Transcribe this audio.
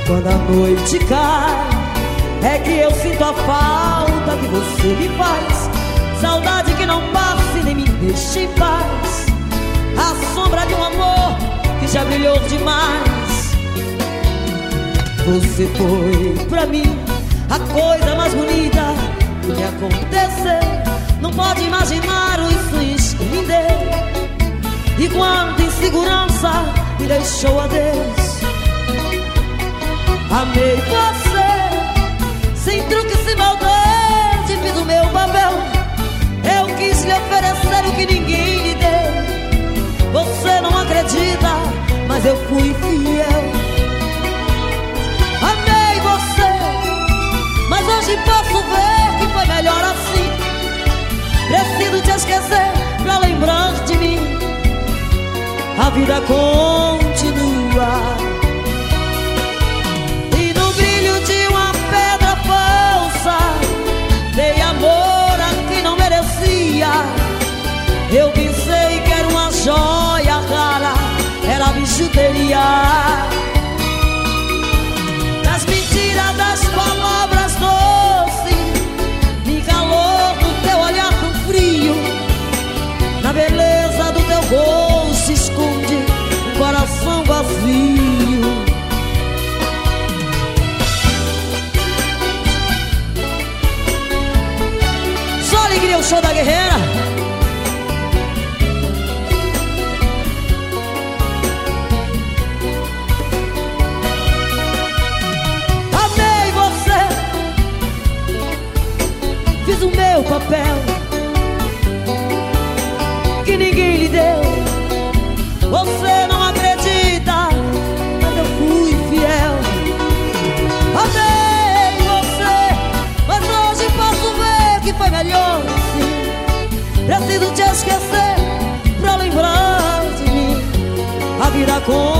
Quando a noite cai, é que eu sinto a falta que você me faz. Saudade que não passa e nem me deixa em paz. A sombra de um amor que já brilhou demais. Você foi pra mim a coisa mais bonita que me aconteceu. Não pode imaginar os sonhos que me deu. E quanta insegurança me deixou a Deus. Amei você, sem truque, sem maldade, fiz o meu papel. Eu quis lhe oferecer o que ninguém lhe deu. Você não acredita, mas eu fui fiel. Amei você, mas hoje posso ver que foi melhor assim. Preciso te esquecer pra lembrar de mim. A vida continua. E no brilho de uma pedra falsa dei amor a quem não merecia. Eu pensei que era uma joia rara, era bijuteria. Das mentiras, das palavras doces, me calou do teu olhar tão frio. Na beleza do teu rosto se esconde um coração vazio. Só alegria, o show da guerreira. Amei você, fiz o meu papel que ninguém lhe deu. Você não acredita, mas eu fui fiel. Amei você, mas hoje posso ver que foi melhor assim. Preciso te esquecer pra lembrar de mim. A vida com